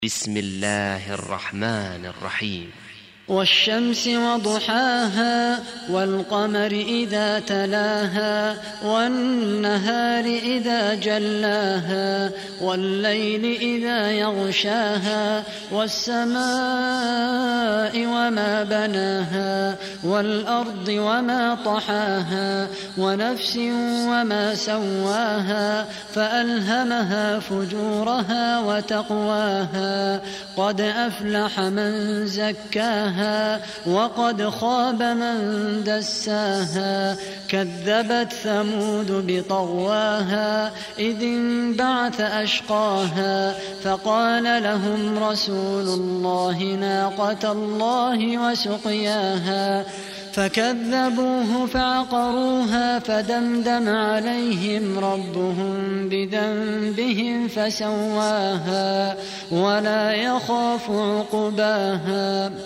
بسم الله الرحمن الرحيم. والشمس وضحاها والقمر إذا تلاها والنهار إذا جلاها والليل إذا يغشاها والسماء وما بناها والأرض وما طحاها ونفس وما سواها فألهمها فجورها وتقواها قد أفلح من زكاها وقد خاب من دساها كذبت ثمود بطغواها إذ انبعث أشقاها فقال لهم رسول الله ناقة الله وسقياها فكذبوه فعقروها فدمدم عليهم ربهم بذنبهم فسواها ولا يخاف عقباها.